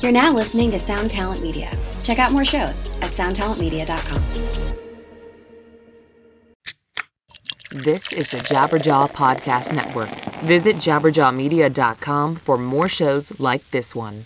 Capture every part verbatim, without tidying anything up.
You're now listening to Sound Talent Media. Check out more shows at sound talent media dot com. This is the Jabberjaw Podcast Network. Visit jabberjaw media dot com for more shows like this one.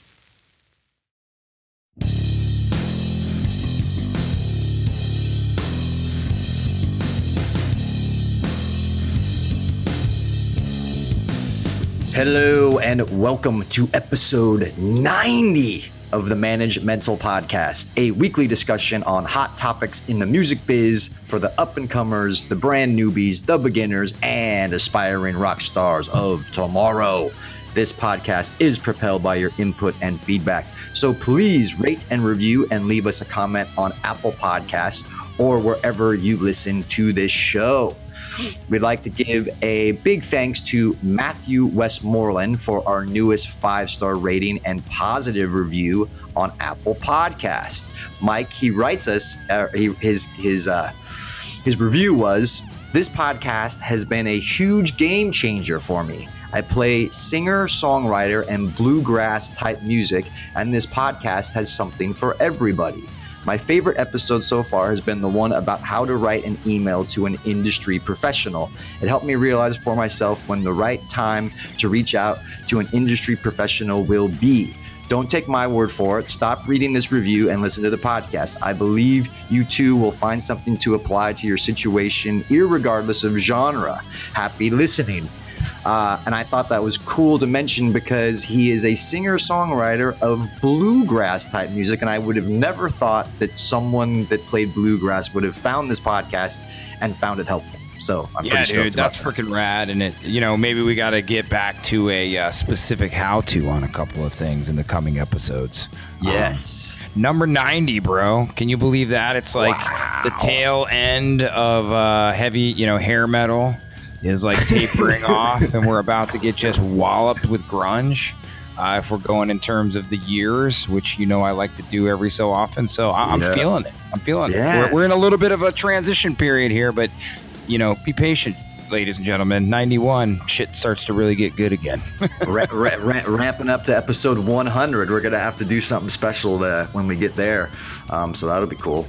Hello and welcome to episode ninety of the Manage Mental Podcast, a weekly discussion on hot topics in the music biz for the up-and-comers, the brand newbies, the beginners, and aspiring rock stars of tomorrow. This podcast is propelled by your input and feedback, so please rate and review and leave us a comment on Apple Podcasts or wherever you listen to this show. We'd like to give a big thanks to Matthew Westmoreland for our newest five-star rating and positive review on Apple Podcasts. Mike, he writes us, uh, he, his his uh, his review was, "This podcast has been a huge game changer for me. I play singer, songwriter, and bluegrass type music, and this podcast has something for everybody. My favorite episode so far has been the one about how to write an email to an industry professional. It helped me realize for myself when the right time to reach out to an industry professional will be. Don't take my word for it. Stop reading this review and listen to the podcast. I believe you too will find something to apply to your situation, irregardless of genre. Happy listening." Uh, and I thought that was cool to mention because he is a singer-songwriter of bluegrass type music, and I would have never thought that someone that played bluegrass would have found this podcast and found it helpful. So I'm yeah, pretty stoked dude, about that's that. freaking rad. And it, you know, maybe we got to get back to a uh, specific how-to on a couple of things in the coming episodes. Yes. Um, number ninety, bro. Can you believe that? It's like Wow. the tail end of uh, heavy, you know, hair metal is like tapering off, and we're about to get just walloped with grunge. Uh, if we're going in terms of the years, which you know I like to do every so often, so I- I'm Yeah. feeling it. I'm feeling Yeah. it. We're, we're in a little bit of a transition period here, but you know, be patient, ladies and gentlemen. ninety-one, shit starts to really get good again. ra- ra- ra- ramping up to episode one hundred. We're gonna have to do something special to, when we get there, um, so that'll be cool.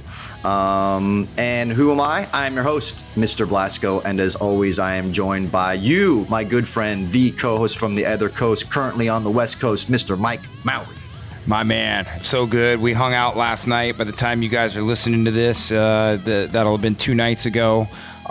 Um, and who am I? I'm your host, Mister Blasco, and as always, I am joined by you, my good friend, the co-host from the other coast, currently on the West Coast, Mister Mike Mowry. My man, so good. We hung out last night. By the time you guys are listening to this, uh, the, that'll have been two nights ago.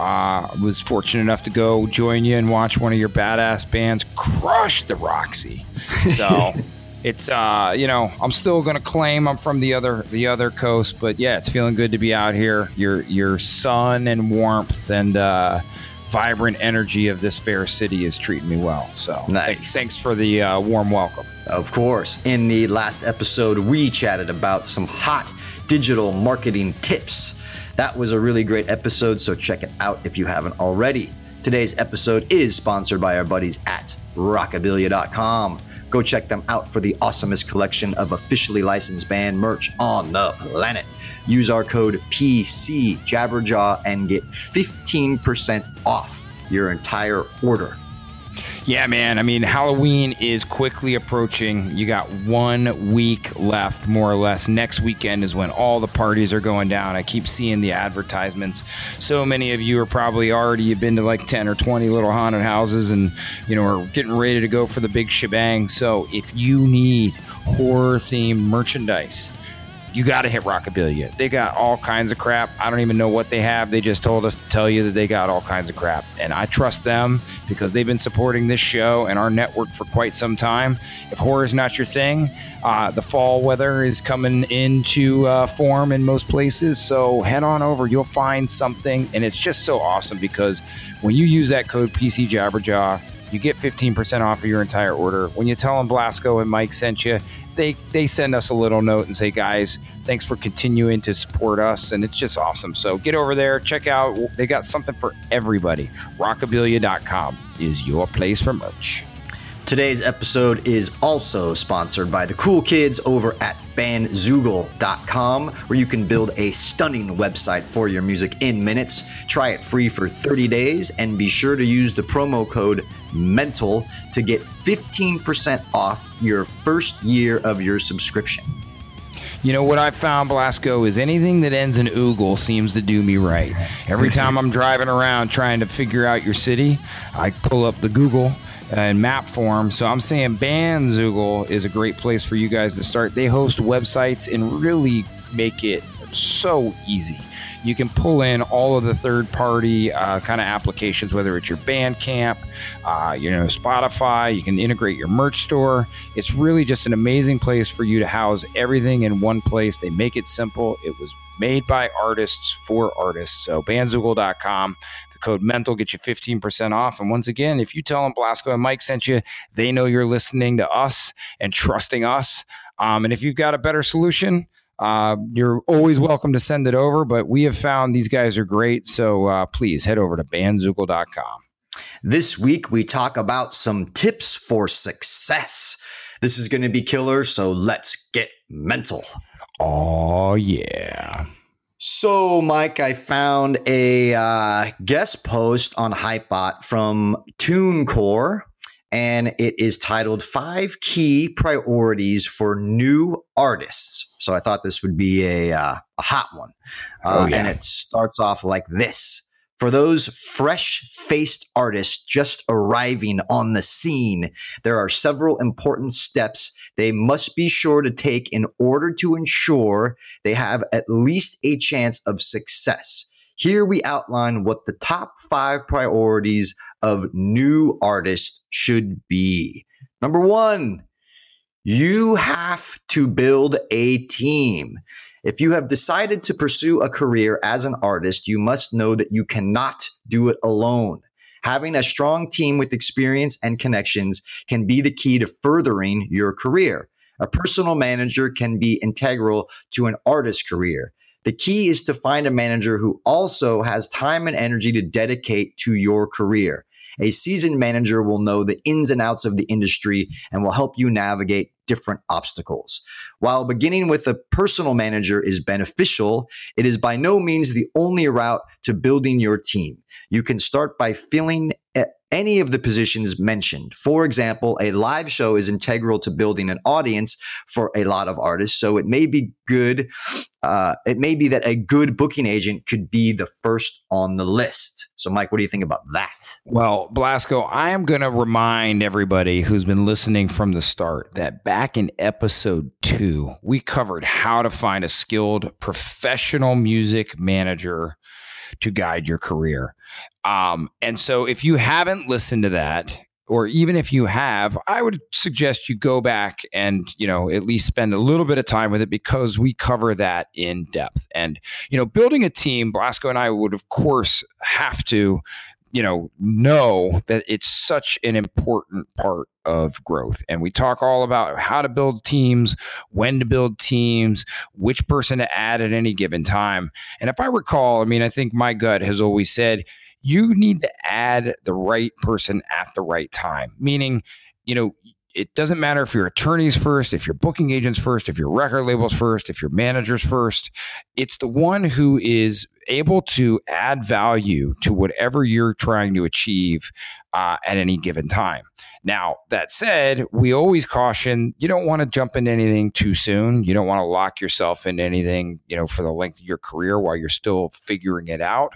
I uh, was fortunate enough to go join you and watch one of your badass bands crush the Roxy. So it's, uh, you know, I'm still going to claim I'm from the other the other coast. But, yeah, it's feeling good to be out here. Your, your sun and warmth and uh, vibrant energy of this fair city is treating me well. So Nice. th- thanks for the uh, warm welcome. Of course. In the last episode, we chatted about some hot digital marketing tips. That was a really great episode, so check it out if you haven't already. Today's episode is sponsored by our buddies at rockabilia dot com. Go check them out for the awesomest collection of officially licensed band merch on the planet. Use our code P C Jabberjaw and get fifteen percent off your entire order. Yeah, man. I mean, Halloween is quickly approaching. You got one week left, more or less. Next weekend is when all the parties are going down. I keep seeing the advertisements. So many of you are probably already, you've been to like ten or twenty little haunted houses and, you know, are getting ready to go for the big shebang. So if you need horror-themed merchandise, you got to hit Rockabilia. They got all kinds of crap. I don't even know what they have. They just told us to tell you that they got all kinds of crap. And I trust them because they've been supporting this show and our network for quite some time. If horror is not your thing, uh, the fall weather is coming into uh, form in most places. So head on over. You'll find something. And it's just so awesome because when you use that code P C Jabberjaw, you get fifteen percent off of your entire order. When you tell them Blasco and Mike sent you, they they send us a little note and say, guys, thanks for continuing to support us. And it's just awesome. So get over there, check out. They got something for everybody. rockabilia dot com is your place for merch. Today's episode is also sponsored by the cool kids over at bandzoogle dot com, where you can build a stunning website for your music in minutes. Try it free for thirty days and be sure to use the promo code MENTAL to get fifteen percent off your first year of your subscription. You know what I've found, Blasco, is anything that ends in oogle seems to do me right. Every time I'm driving around trying to figure out your city, I pull up the Google uh, in map form. So I'm saying Bandzoogle is a great place for you guys to start. They host websites and really make it so easy. You can pull in all of the third-party uh, kind of applications, whether it's your Bandcamp, uh, you know, Spotify. You can integrate your merch store. It's really just an amazing place for you to house everything in one place. They make it simple. It was made by artists for artists. So bandzoogle dot com. The code MENTAL gets you fifteen percent off. And once again, if you tell them Blasco and Mike sent you, they know you're listening to us and trusting us. Um, and if you've got a better solution, Uh, you're always welcome to send it over, but we have found these guys are great. So uh, please head over to bandzoogle dot com. This week, we talk about some tips for success. This is going to be killer, so let's get mental. Oh, yeah. So, Mike, I found a uh, guest post on Hypebot from TuneCore, and it is titled Five Key Priorities for New Artists. So I thought this would be a, uh, a hot one. Uh, oh, yeah. And it starts off like this. For those fresh-faced artists just arriving on the scene, there are several important steps they must be sure to take in order to ensure they have at least a chance of success. Here we outline what the top five priorities of new artists should be. Number one, you have to build a team. If you have decided to pursue a career as an artist, you must know that you cannot do it alone. Having a strong team with experience and connections can be the key to furthering your career. A personal manager can be integral to an artist's career. The key is to find a manager who also has time and energy to dedicate to your career. A seasoned manager will know the ins and outs of the industry and will help you navigate different obstacles. While beginning with a personal manager is beneficial, it is by no means the only route to building your team. You can start by filling any of the positions mentioned. For example, a live show is integral to building an audience for a lot of artists. So it may be good. Uh, it may be that a good booking agent could be the first on the list. So, Mike, what do you think about that? Well, Blasco, I am going to remind everybody who's been listening from the start that back in episode two, we covered how to find a skilled professional music manager to guide your career. Um, and so if you haven't listened to that, or even if you have, I would suggest you go back and, you know, at least spend a little bit of time with it, because we cover that in depth. And, you know, building a team, Blasco and I would, of course, have to, you know, know that it's such an important part of growth. And we talk all about how to build teams, when to build teams, which person to add at any given time. And if I recall, I mean, I think my gut has always said, you need to add the right person at the right time. Meaning, you know, it doesn't matter if your attorneys first, if your booking agents first, if your record labels first, if your managers first. It's the one who is able to add value to whatever you're trying to achieve uh, at any given time. Now, that said, we always caution, you don't want to jump into anything too soon. You don't want to lock yourself into anything, you know, for the length of your career while you're still figuring it out.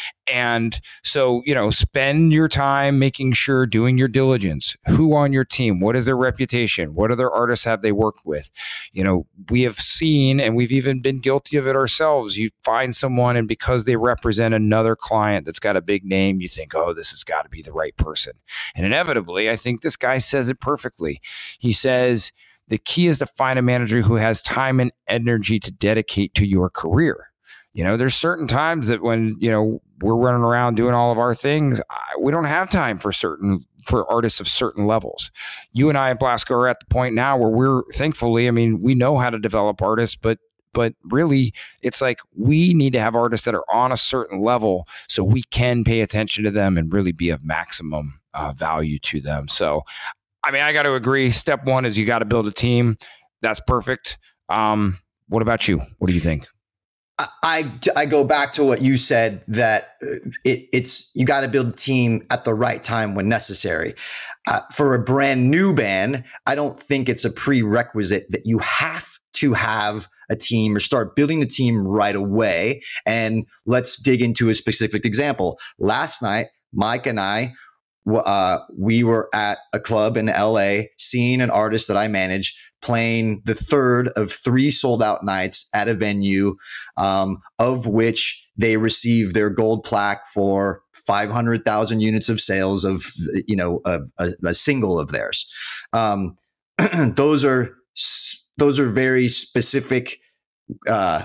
And so, you know, spend your time making sure, doing your diligence. Who on your team? What is their reputation? What other artists have they worked with? You know, we have seen, and we've even been guilty of it ourselves. You find someone, and because they represent another client that's got a big name, you think, oh, this has got to be the right person. And inevitably, I think this guy says it perfectly. He says, the key is to find a manager who has time and energy to dedicate to your career. You know, there's certain times that when, you know, we're running around doing all of our things, we don't have time for certain, for artists of certain levels. You and I and Blasco are at the point now where we're, thankfully, I mean, we know how to develop artists, but But really, it's like we need to have artists that are on a certain level so we can pay attention to them and really be of maximum uh, value to them. So I mean, I got to agree. Step one is you got to build a team. That's perfect. Um, what about you? What do you think? I, I go back to what you said, that it, it's you got to build a team at the right time when necessary. Uh, for a brand new band, I don't think it's a prerequisite that you have to have a team or start building a team right away. And let's dig into a specific example. Last night, Mike and I, uh, we were at a club in L A seeing an artist that I manage playing the third of three sold out nights at a venue, um, of which they received their gold plaque for five hundred thousand units of sales of, you know, a, a, a single of theirs. Um, those are, those are very specific, uh,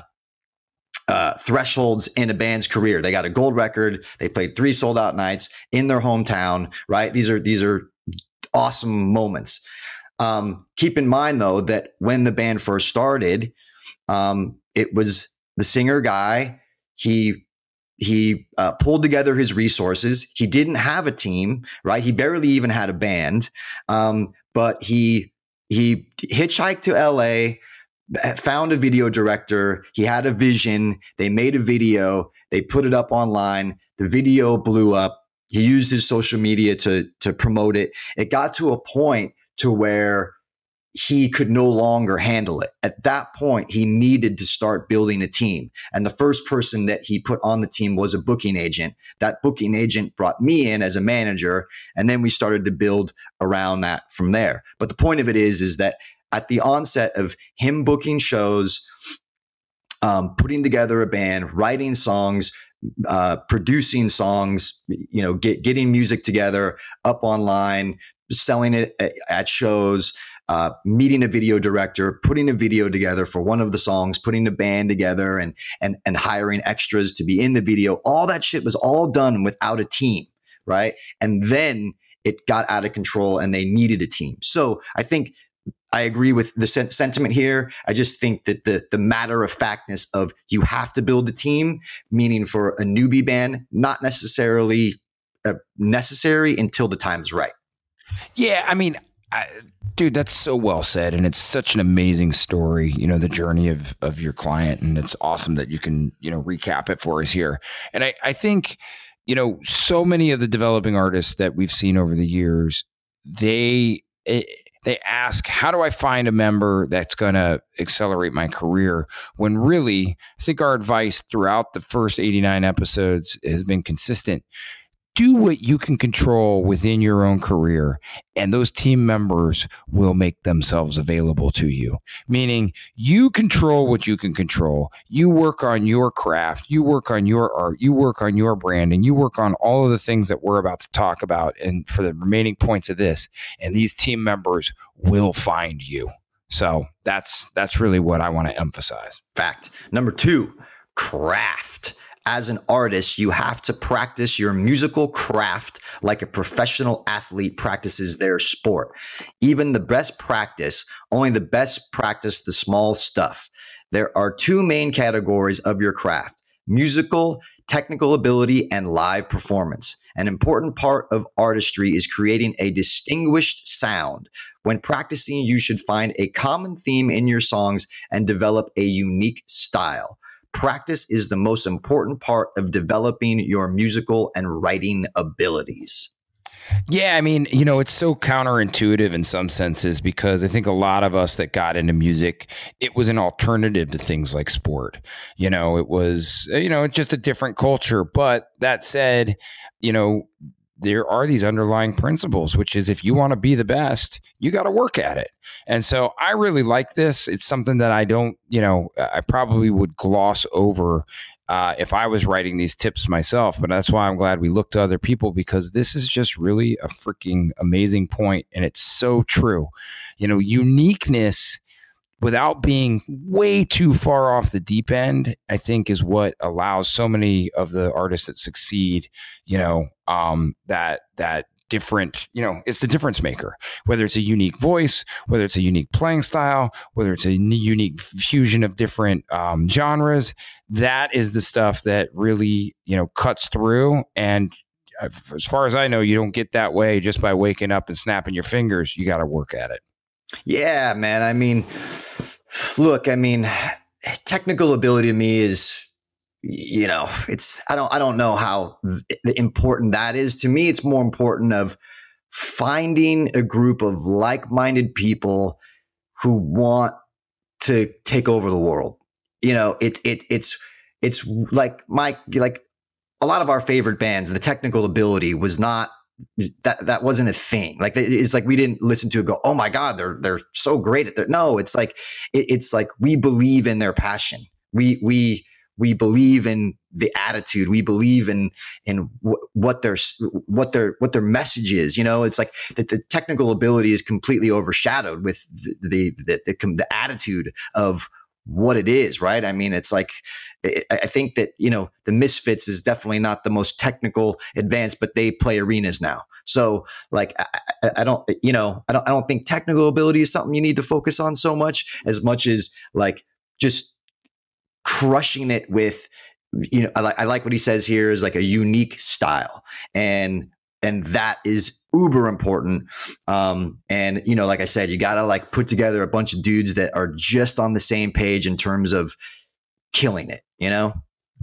uh, thresholds in a band's career. They got a gold record. They played three sold out nights in their hometown, right? These are, these are awesome moments. Um, keep in mind, though, that when the band first started, um, it was the singer guy. He he uh, pulled together his resources. He didn't have a team, right? He barely even had a band, um, but he he hitchhiked to L A, found a video director. He had a vision. They made a video. They put it up online. The video blew up. He used his social media to to promote it. It got to a point to where he could no longer handle it. At that point, he needed to start building a team. And the first person that he put on the team was a booking agent. That booking agent brought me in as a manager, and then we started to build around that from there. But the point of it is, is that at the onset of him booking shows, um, putting together a band, writing songs, uh, producing songs, you know, get, getting music together, up online, selling it at shows, uh, meeting a video director, putting a video together for one of the songs, putting the band together, and and and hiring extras to be in the video. All that shit was all done without a team, right? And then it got out of control and they needed a team. So I think I agree with the sen- sentiment here. I just think that the the matter of factness of you have to build a team, meaning for a newbie band, not necessarily uh, necessary until the time's right. Yeah, I mean, I, dude, that's so well said, and it's such an amazing story. You know, the journey of of your client, and it's awesome that you can, you know, recap it for us here. And I, I think, you know, so many of the developing artists that we've seen over the years, they they ask, how do I find a member that's going to accelerate my career? When really, I think our advice throughout the first eighty-nine episodes has been consistent. Do what you can control within your own career, and those team members will make themselves available to you. Meaning you control what you can control. You work on your craft. You work on your art. You work on your branding. You work on all of the things that we're about to talk about. And for the remaining points of this, and these team members will find you. So that's, that's really what I want to emphasize. Fact. Number two, craft. As an artist, you have to practice your musical craft like a professional athlete practices their sport. Even the best practice, only the best practice the small stuff. There are two main categories of your craft: musical, technical ability, and live performance. An important part of artistry is creating a distinguished sound. When practicing, you should find a common theme in your songs and develop a unique style. Practice is the most important part of developing your musical and writing abilities. Yeah, I mean, you know, it's so counterintuitive in some senses, because I think a lot of us that got into music, it was an alternative to things like sport. You know, it was, you know, it's just a different culture. But that said, you know, there are these underlying principles, which is if you want to be the best, you got to work at it. And so I really like this. It's something that I don't, you know, I probably would gloss over uh, if I was writing these tips myself. But that's why I'm glad we look to other people, because this is just really a freaking amazing point. And it's so true. You know, uniqueness, without being way too far off the deep end, I think is what allows so many of the artists that succeed, you know, um, that, that different, you know, it's the difference maker, whether it's a unique voice, whether it's a unique playing style, whether it's a unique fusion of different um, genres. That is the stuff that really, you know, cuts through. And as far as I know, you don't get that way just by waking up and snapping your fingers. You got to work at it. Yeah, man. I mean, look, I mean, technical ability to me is, you know, it's, I don't, I don't know how important that is. To me, it's more important of finding a group of like-minded people who want to take over the world. You know, it, it, it's, it's like my, like a lot of our favorite bands, the technical ability was not, that, that wasn't a thing. Like, it's like, we didn't listen to it go, oh my God, they're, they're so great at that. No, it's like, it, it's like, we believe in their passion. We, we, we believe in the attitude. We believe in, in w- what their, what their, what their message is. You know, it's like that the technical ability is completely overshadowed with the, the, the, the, the attitude of what it is. Right. I mean, it's like, I think that, you know, the Misfits is definitely not the most technical advanced, but they play arenas now. So like, I, I don't, you know, I don't, I don't think technical ability is something you need to focus on so much, as much as like just crushing it with, you know, I like, I like what he says here is like a unique style, and, and that is uber important. Um, and, you know, like I said, you got to like put together a bunch of dudes that are just on the same page in terms of killing it, you know?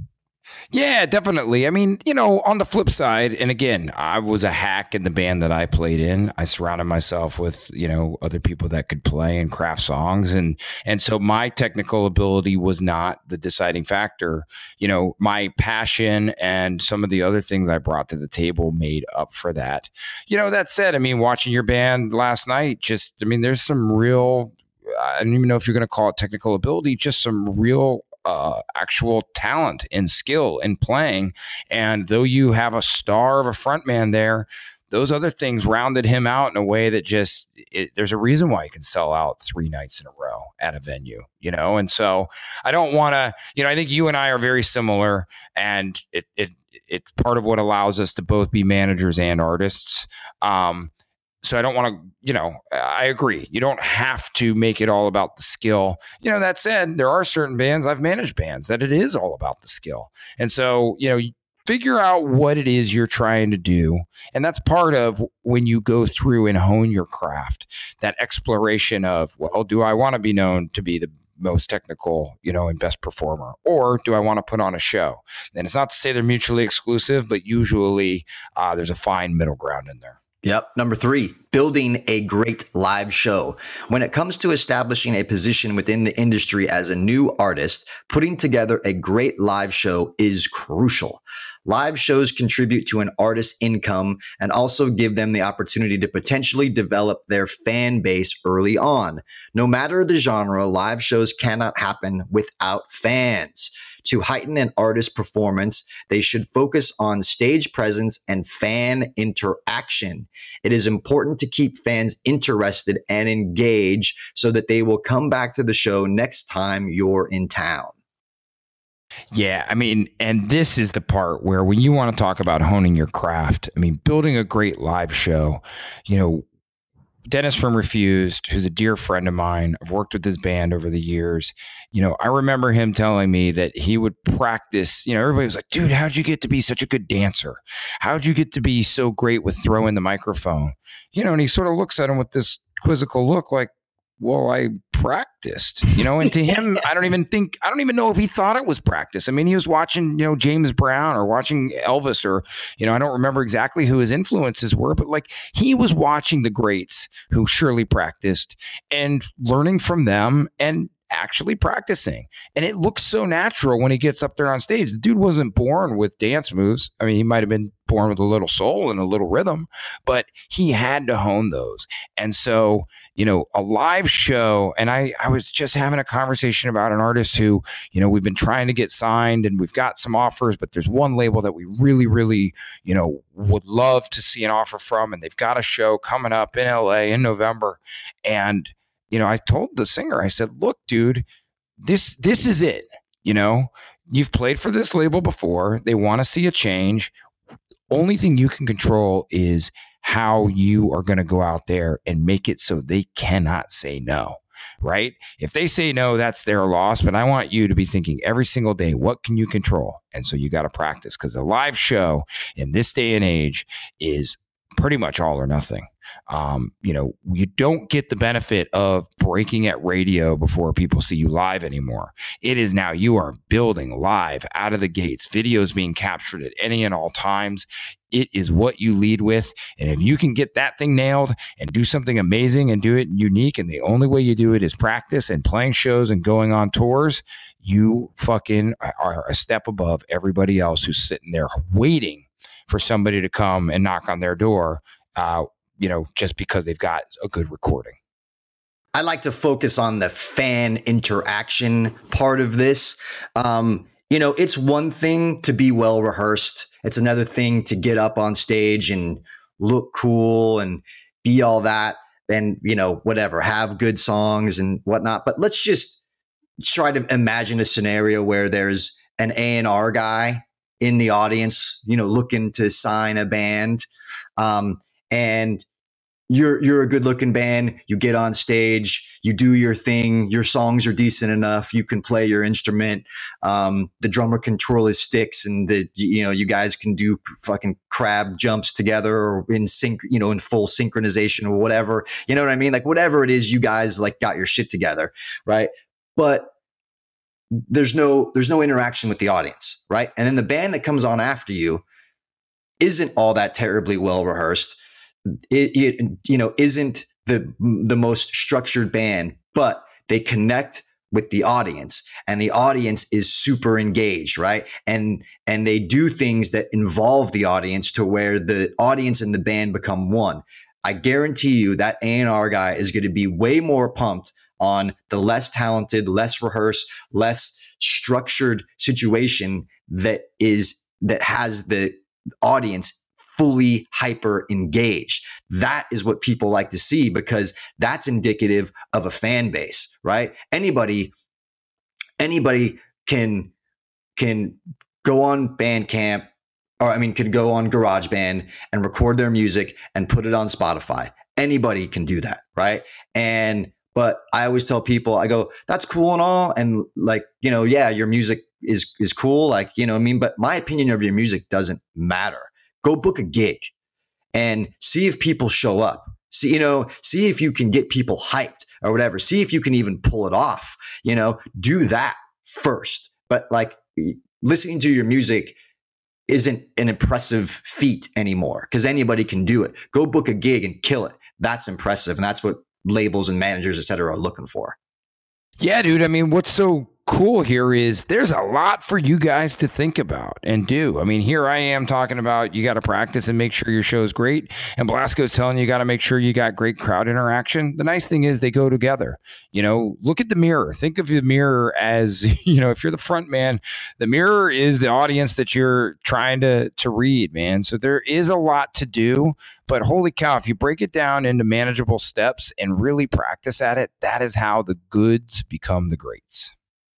Yeah, definitely. I mean, you know, on the flip side, and again, I was a hack in the band that I played in. I surrounded myself with, you know, other people that could play and craft songs. And, and so my technical ability was not the deciding factor. You know, my passion and some of the other things I brought to the table made up for that. You know, that said, I mean, watching your band last night, just, I mean, there's some real, I don't even know if you're going to call it technical ability, just some real Uh, actual talent and skill in playing. And though you have a star of a frontman there, those other things rounded him out in a way that just, it, there's a reason why he can sell out three nights in a row at a venue, you know? And so I don't want to, you know, I think you and I are very similar, and it, it, it's part of what allows us to both be managers and artists. Um, So I don't want to, you know, I agree. You don't have to make it all about the skill. You know, that said, there are certain bands, I've managed bands, that it is all about the skill. And so, you know, figure out what it is you're trying to do. And that's part of when you go through and hone your craft, that exploration of, well, do I want to be known to be the most technical, you know, and best performer, or do I want to put on a show? And it's not to say they're mutually exclusive, but usually uh, there's a fine middle ground in there. Yep. Number three, building a great live show. When it comes to establishing a position within the industry as a new artist, putting together a great live show is crucial. Live shows contribute to an artist's income and also give them the opportunity to potentially develop their fan base early on. No matter the genre, live shows cannot happen without fans. To heighten an artist's performance, they should focus on stage presence and fan interaction. It is important to keep fans interested and engaged so that they will come back to the show next time you're in town. Yeah, I mean, and this is the part where when you want to talk about honing your craft, I mean, building a great live show, you know, Dennis from Refused, who's a dear friend of mine, I've worked with his band over the years. You know, I remember him telling me that he would practice, you know, everybody was like, dude, how'd you get to be such a good dancer? How'd you get to be so great with throwing the microphone? You know, and he sort of looks at him with this quizzical look like, well, I practiced, you know, and to him, I don't even think, I don't even know if he thought it was practice. I mean, he was watching, you know, James Brown or watching Elvis, or, you know, I don't remember exactly who his influences were, but like he was watching the greats who surely practiced and learning from them and actually practicing. And it looks so natural when he gets up there on stage. The dude wasn't born with dance moves. I mean, he might have been born with a little soul and a little rhythm, but he had to hone those. And so, you know, a live show, and I, I was just having a conversation about an artist who, you know, we've been trying to get signed and we've got some offers, but there's one label that we really, really, you know, would love to see an offer from, and they've got a show coming up in L A in November. And you know, I told the singer, I said, look, dude, this this is it. You know, you've played for this label before. They want to see a change. Only thing you can control is how you are going to go out there and make it so they cannot say no. right? If they say no, that's their loss. But I want you to be thinking every single day, what can you control? And so you got to practice, because a live show in this day and age is pretty much all or nothing. Um, you know, you don't get the benefit of breaking at radio before people see you live anymore. It is now you are building live out of the gates, videos being captured at any and all times. It is what you lead with. And if you can get that thing nailed and do something amazing and do it unique, and the only way you do it is practice and playing shows and going on tours, you fucking are a step above everybody else who's sitting there waiting for somebody to come and knock on their door, uh, you know, just because they've got a good recording. I like to focus on the fan interaction part of this. Um, you know, it's one thing to be well rehearsed. It's another thing to get up on stage and look cool and be all that and, you know, whatever, have good songs and whatnot. But let's just try to imagine a scenario where there's an A and R guy in the audience, you know, looking to sign a band. Um, and you're, you're a good looking band. You get on stage, you do your thing. Your songs are decent enough. You can play your instrument. Um, the drummer control his sticks, and the, you know, you guys can do fucking crab jumps together or in sync, you know, in full synchronization or whatever, you know what I mean? Like whatever it is, you guys like got your shit together. Right. But there's no, there's no interaction with the audience. Right. And then the band that comes on after you isn't all that terribly well rehearsed. It, it, you know, isn't the the most structured band, but they connect with the audience, and the audience is super engaged, right? And and they do things that involve the audience to where the audience and the band become one. I guarantee you that A and R guy is going to be way more pumped on the less talented, less rehearsed, less structured situation that is that has the audience fully hyper engaged. That is what people like to see, because that's indicative of a fan base, right? Anybody, anybody can, can go on Bandcamp, or I mean, could go on GarageBand and record their music and put it on Spotify. Anybody can do that, right? And, but I always tell people, I go, that's cool and all. And like, you know, yeah, your music is, is cool. Like, you know what I mean? But my opinion of your music doesn't matter. Go book a gig and see if people show up. See, you know, see if you can get people hyped or whatever. See if you can even pull it off, you know, do that first. But like listening to your music isn't an impressive feat anymore, because anybody can do it. Go book a gig and kill it. That's impressive. And that's what labels and managers, et cetera, are looking for. Yeah, dude. I mean, what's so cool here is there's a lot for you guys to think about and do. I mean, here I am talking about you got to practice and make sure your show is great. And Blasko's telling you, you got to make sure you got great crowd interaction. The nice thing is they go together. You know, look at the mirror. Think of the mirror as, you know, if you're the front man, the mirror is the audience that you're trying to, to read, man. So there is a lot to do. But holy cow, if you break it down into manageable steps and really practice at it, that is how the goods become the greats.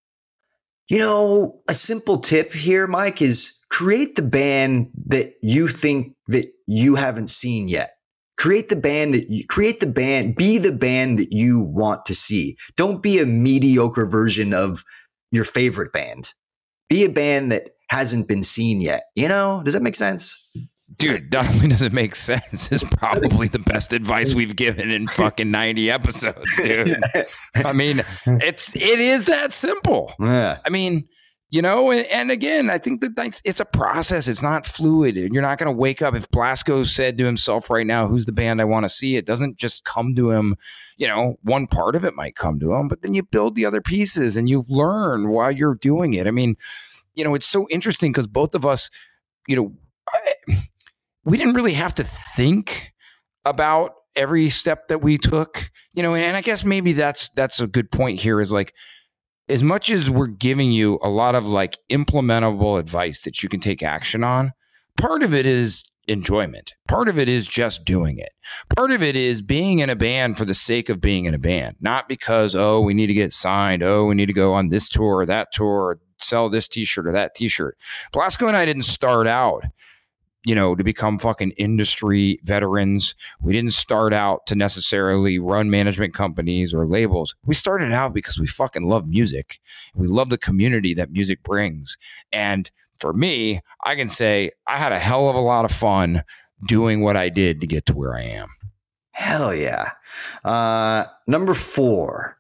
You know, a simple tip here, Mike, is create the band that you think that you haven't seen yet. Create the band that you create the band, be the band that you want to see. Don't be a mediocre version of your favorite band. Be a band that hasn't been seen yet. You know, does that make sense? Dude, not only does it make sense, it's probably the best advice we've given in fucking ninety episodes, dude. I mean, it's it is that simple. Yeah. I mean, you know, and, and again, I think that that's, it's a process. It's not fluid. You're not going to wake up. If Blasko said to himself right now, who's the band I want to see? It doesn't just come to him. You know, one part of it might come to him, but then you build the other pieces and you learn while you're doing it. I mean, you know, it's so interesting because both of us, you know, I, we didn't really have to think about every step that we took, you know, and, and I guess maybe that's, that's a good point here is like, as much as we're giving you a lot of like implementable advice that you can take action on, part of it is enjoyment. Part of it is just doing it. Part of it is being in a band for the sake of being in a band, not because, oh, we need to get signed. Oh, we need to go on this tour or that tour, or sell this t-shirt or that t-shirt. Blasko and I didn't start out you know, to become fucking industry veterans. We didn't start out to necessarily run management companies or labels. We started out because we fucking love music. We love the community that music brings. And for me, I can say I had a hell of a lot of fun doing what I did to get to where I am. Hell yeah. Uh, number four,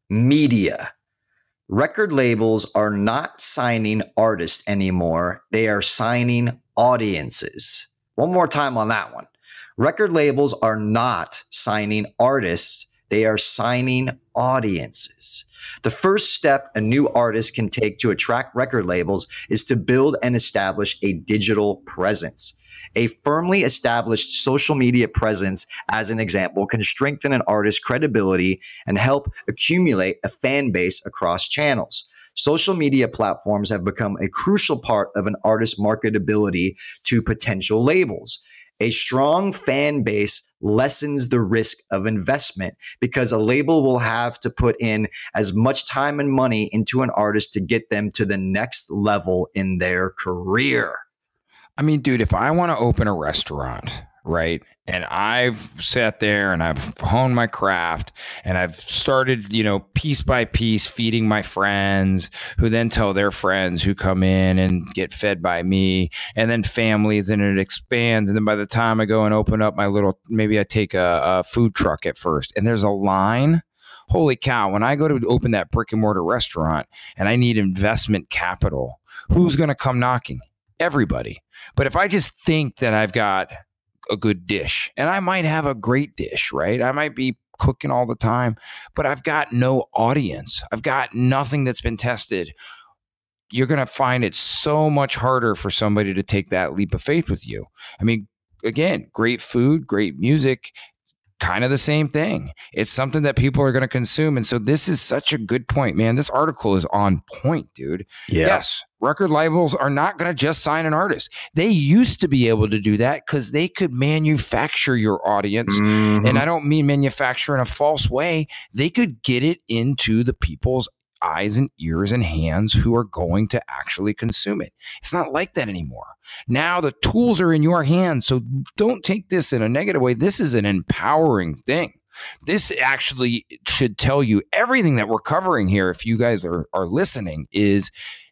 media. Record labels are not signing artists anymore. They are signing audiences. One more time on that one. Record labels are not signing artists. They are signing audiences. The first step a new artist can take to attract record labels is to build and establish a digital presence. A firmly established social media presence, as an example, can strengthen an artist's credibility and help accumulate a fan base across channels. Social media platforms have become a crucial part of an artist's marketability to potential labels. A strong fan base lessens the risk of investment because a label will have to put in as much time and money into an artist to get them to the next level in their career. I mean, dude, if I want to open a restaurant, right, and I've sat there and I've honed my craft and I've started, you know, piece by piece feeding my friends who then tell their friends who come in and get fed by me, and then families, and it expands. And then by the time I go and open up my little, maybe I take a, a food truck at first and there's a line. Holy cow, when I go to open that brick and mortar restaurant and I need investment capital, who's going to come knocking? Everybody. But if I just think that I've got a good dish, and I might have a great dish, right? I might be cooking all the time, but I've got no audience. I've got nothing that's been tested. You're going to find it so much harder for somebody to take that leap of faith with you. I mean, again, great food, great music, kind of the same thing. It's something that people are going to consume. And so this is such a good point, man. This article is on point, dude. Yeah. Yes, record labels are not going to just sign an artist. They used to be able to do that because they could manufacture your audience. Mm-hmm. And I don't mean manufacture in a false way. They could get it into the people's eyes and ears and hands who are going to actually consume it. It's not like that anymore. Now the tools are in your hands. So don't take this in a negative way. This is an empowering thing. This actually should tell you everything that we're covering here. If you guys are, are listening, is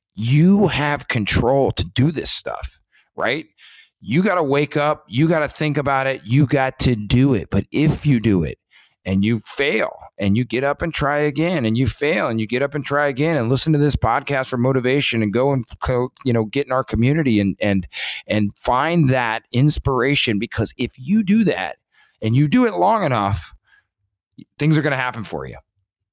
you have control to do this stuff, right? You got to wake up. You got to think about it. You got to do it. But if you do it and you fail and you get up and try again and you fail and you get up and try again and listen to this podcast for motivation and go and, you know, get in our community and, and, and find that inspiration, because if you do that and you do it long enough, things are going to happen for you.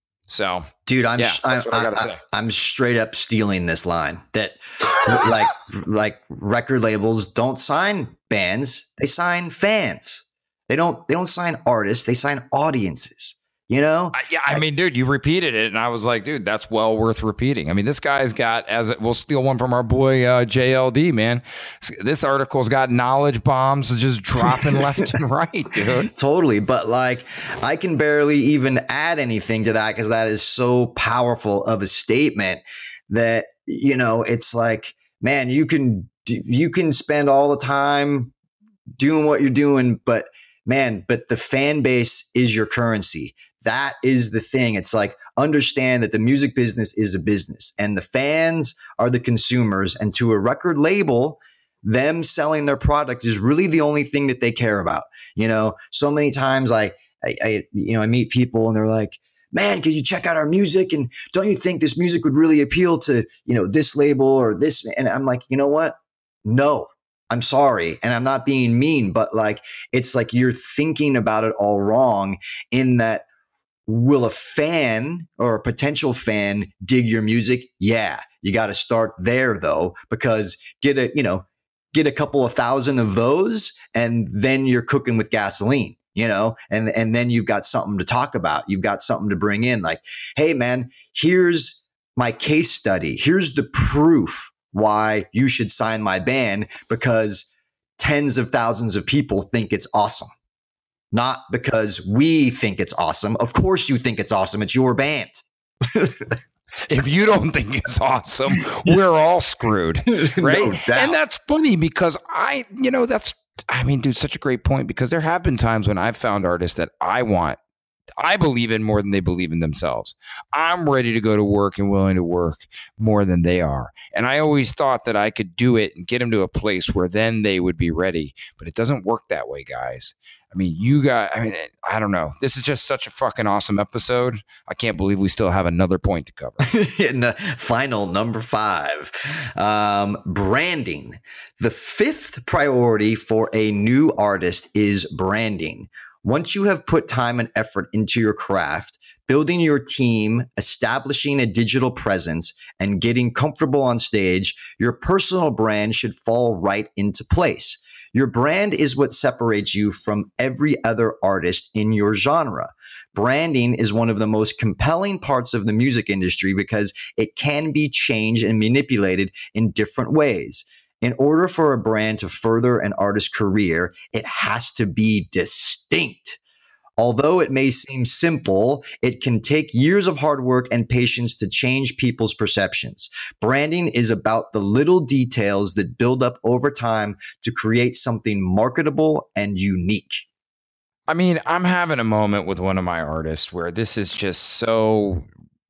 So, dude, I'm yeah, I'm, I I, I'm straight up stealing this line that like like record labels don't sign bands, they sign fans. They don't they don't sign artists, they sign audiences. You know? Uh, yeah, I, I mean, dude, you repeated it, and I was like, dude, that's well worth repeating. I mean, this guy's got, as it, we'll steal one from our boy uh, J L D, man. This article's got knowledge bombs just dropping left and right, dude. Totally, but like, I can barely even add anything to that because that is so powerful of a statement that, you know, it's like, man, you can you can spend all the time doing what you're doing, but man, but the fan base is your currency. That is the thing. It's like, understand that the music business is a business and the fans are the consumers. And to a record label, them selling their product is really the only thing that they care about. You know, so many times I, I, I you know, I meet people and they're like, man, could you check out our music? And don't you think this music would really appeal to, you know, this label or this? And I'm like, you know what? No. I'm sorry. And I'm not being mean, but like, it's like you're thinking about it all wrong in that, will a fan or a potential fan dig your music? Yeah. You got to start there though, because get a, you know, get a couple of thousand of those and then you're cooking with gasoline, you know, and, and then you've got something to talk about. You've got something to bring in like, hey man, here's my case study. Here's the proof why you should sign my band, because tens of thousands of people think it's awesome. Not because we think it's awesome. Of course you think it's awesome. It's your band. if you don't think it's awesome, we're all screwed, right? No doubt. And that's funny because I, you know, that's, I mean, dude, such a great point, because there have been times when I've found artists that I want, I believe in more than they believe in themselves. I'm ready to go to work and willing to work more than they are. And I always thought that I could do it and get them to a place where then they would be ready. But it doesn't work that way, guys. I mean, you got, I mean, I don't know. This is just such a fucking awesome episode. I can't believe we still have another point to cover. And, uh, final number five, um, branding. The fifth priority for a new artist is branding. Once you have put time and effort into your craft, building your team, establishing a digital presence, and getting comfortable on stage, your personal brand should fall right into place. Your brand is what separates you from every other artist in your genre. Branding is one of the most compelling parts of the music industry because it can be changed and manipulated in different ways. In order for a brand to further an artist's career, it has to be distinct. Although it may seem simple, it can take years of hard work and patience to change people's perceptions. Branding is about the little details that build up over time to create something marketable and unique. I mean, I'm having a moment with one of my artists where this is just so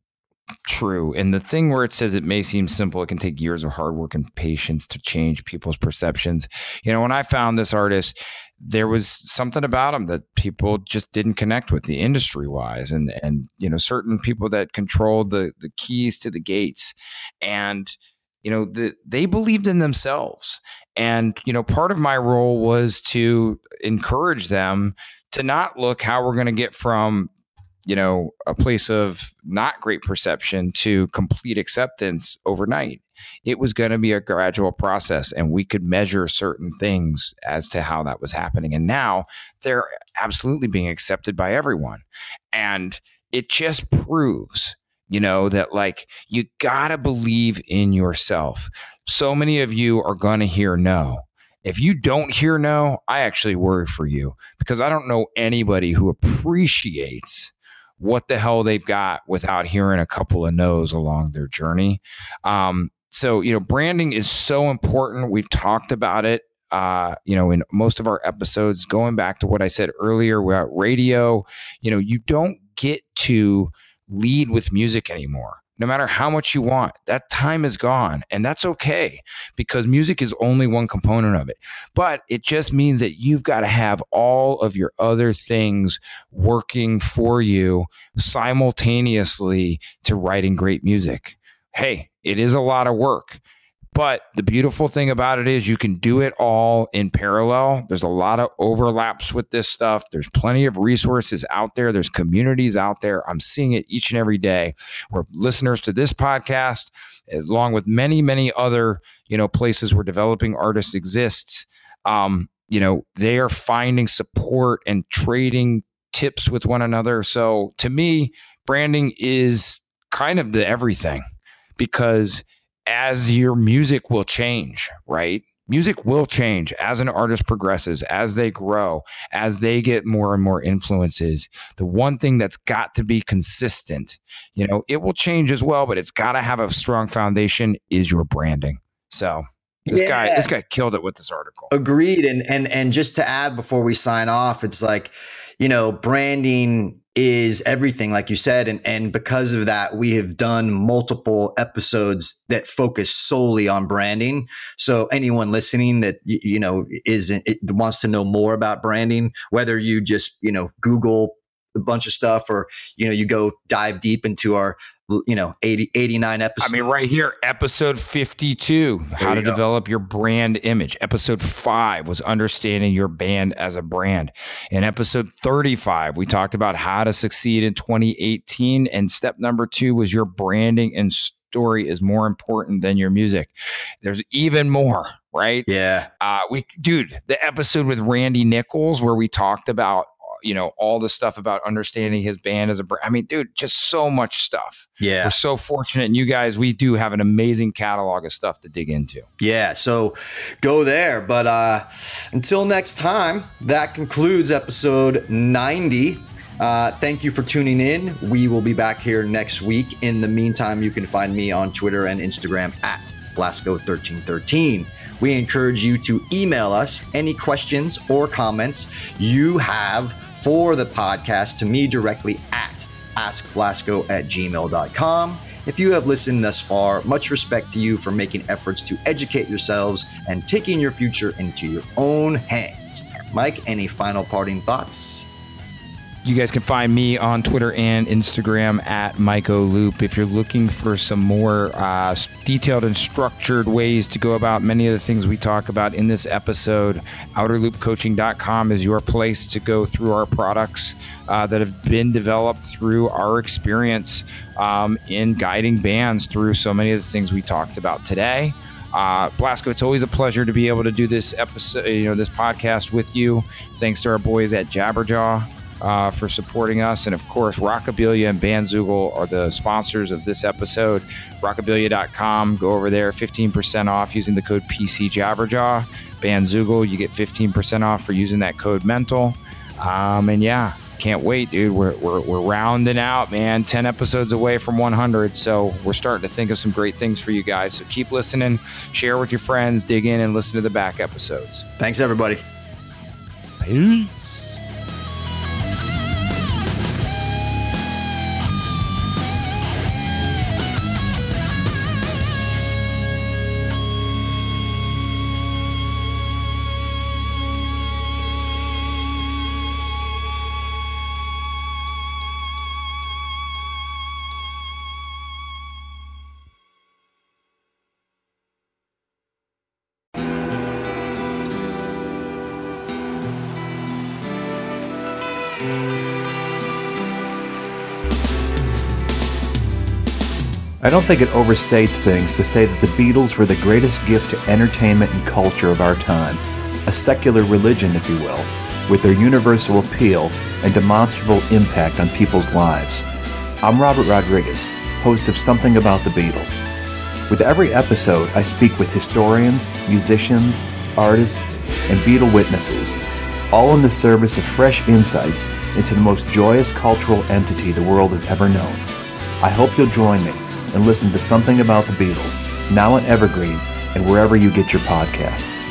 true. And the thing where it says it may seem simple, it can take years of hard work and patience to change people's perceptions. You know, when I found this artist, there was something about him that people just didn't connect with, the industry wise, and and you know, certain people that controlled the the keys to the gates, and you know, the, they believed in themselves. And you know, part of my role was to encourage them to not look how we're going to get from, you know, a place of not great perception to complete acceptance overnight. It was going to be a gradual process, and we could measure certain things as to how that was happening. And now they're absolutely being accepted by everyone. And it just proves, you know, that like, you got to believe in yourself. So many of you are going to hear no. If you don't hear no, I actually worry for you, because I don't know anybody who appreciates what the hell they've got without hearing a couple of no's along their journey. Um, so, you know, branding is so important. We've talked about it, uh, you know, in most of our episodes, going back to what I said earlier about radio. You know, you don't get to lead with music anymore. No matter how much you want, that time is gone. And that's okay, because music is only one component of it. But it just means that you've got to have all of your other things working for you simultaneously to writing great music. Hey, it is a lot of work. But the beautiful thing about it is you can do it all in parallel. There's a lot of overlaps with this stuff. There's plenty of resources out there. There's communities out there. I'm seeing it each and every day where listeners to this podcast, along with many, many other, you know, places where developing artists exists, um, you know, they are finding support and trading tips with one another. So to me, branding is kind of the everything, because as your music will change, right? Music will change as an artist progresses, as they grow, as they get more and more influences. The one thing that's got to be consistent, you know, it will change as well, but it's got to have a strong foundation, is your branding. So this yeah. guy, this guy killed it with this article. Agreed. And, and, and just to add before we sign off, it's like, you know, branding is everything, like you said. And, and because of that, we have done multiple episodes that focus solely on branding. So anyone listening that, you, you know, is it wants to know more about branding, whether you just, you know, Google a bunch of stuff, or, you know, you go dive deep into our, you know, eighty, eighty-nine episodes. I mean, right here, episode fifty-two, how to go. develop your brand image. Episode five was understanding your band as a brand. In episode thirty-five, we talked about how to succeed in twenty eighteen. And step number two was your branding and story is more important than your music. There's even more, right? Yeah. Uh, we, dude, the episode with Randy Nichols, where we talked about, you know, all the stuff about understanding his band as a brand. I mean, dude, just so much stuff. Yeah. We're so fortunate. And you guys, we do have an amazing catalog of stuff to dig into. Yeah. So go there. But uh, until next time, that concludes episode ninety. Uh, thank you for tuning in. We will be back here next week. In the meantime, you can find me on Twitter and Instagram at Blasco thirteen thirteen. We encourage you to email us any questions or comments you have for the podcast to me directly at ask blasco at gmail dot com. If you have listened thus far, much respect to you for making efforts to educate yourselves and taking your future into your own hands. Mike, any final parting thoughts? You guys can find me on Twitter and Instagram at Mike O'Loop. If you're looking for some more uh, detailed and structured ways to go about many of the things we talk about in this episode, outer loop coaching dot com is your place to go through our products uh, that have been developed through our experience um, in guiding bands through so many of the things we talked about today. Uh, Blasco, it's always a pleasure to be able to do this episode, you know, this podcast with you. Thanks to our boys at Jabberjaw Uh, for supporting us. And of course, Rockabilia and Bandzoogle are the sponsors of this episode. Rockabilia dot com. Go over there, fifteen percent off using the code P C Jabberjaw. Bandzoogle, you get fifteen percent off for using that code MENTAL. Um, and yeah, can't wait, dude. We're, we're, we're rounding out, man. ten episodes away from one hundred. So we're starting to think of some great things for you guys. So keep listening, share with your friends, dig in and listen to the back episodes. Thanks, everybody. Peace. I don't think it overstates things to say that the Beatles were the greatest gift to entertainment and culture of our time, a secular religion, if you will, with their universal appeal and demonstrable impact on people's lives. I'm Robert Rodriguez, host of Something About the Beatles. With every episode, I speak with historians, musicians, artists, and Beatle witnesses, all in the service of fresh insights into the most joyous cultural entity the world has ever known. I hope you'll join me and listen to Something About the Beatles, now on Evergreen and wherever you get your podcasts.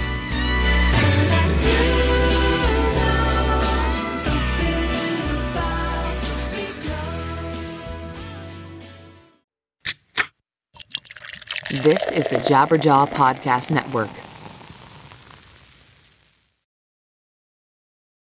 This is the Jabberjaw Podcast Network.